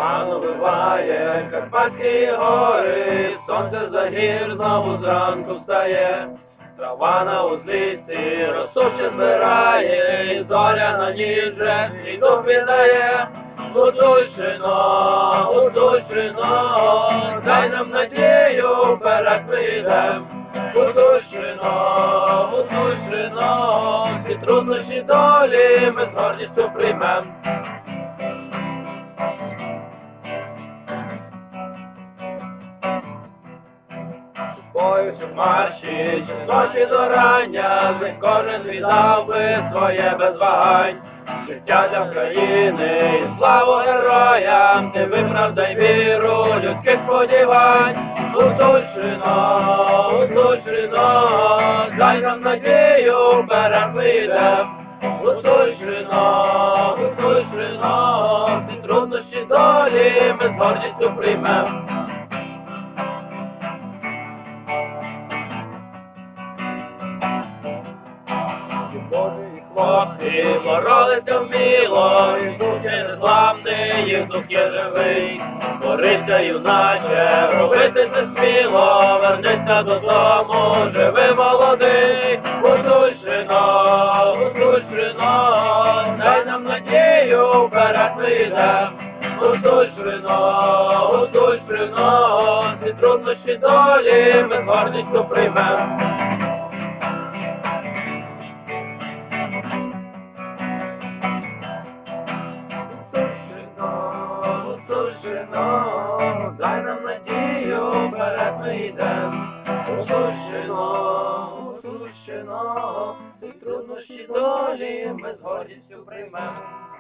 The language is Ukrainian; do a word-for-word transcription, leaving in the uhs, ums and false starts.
Туман убиває Карпатські гори, сонце за гір знову зранку встає. Трава на узлісці розсохче збирає, і зоря на ній вже свій дух віддає. Гудущино, Гудущино, дай нам надію, вперед ми йдем. Гудущино, Гудущино, всі труднощі долі ми з гордістю приймем. Бою чи в марші, чи з ночі до рання, з них кожен віддав би своє без вагань. Життя для країни і славу героям, ти виправдай віру людських сподівань. Гудущино, Гудущино, дай нам надію, вперед ми йдем. Гудущино, Гудущино, всі труднощі долі ми з гордістю приймем. Божі хлопці боролися вміло, і дух є незламний, їх дух є живий. Борися, юначе, робити це сміло, вернися додому, живи молодий. Гудущино, Гудущино, дай нам надію, вперед ми йдем. Гудущино, Гудущино, всі труднощі долі ми з гордістю приймем. Дай нам надію, вперед ми йдем. Гудущино, Гудущино, всі труднощі долі ми з гордістю приймем.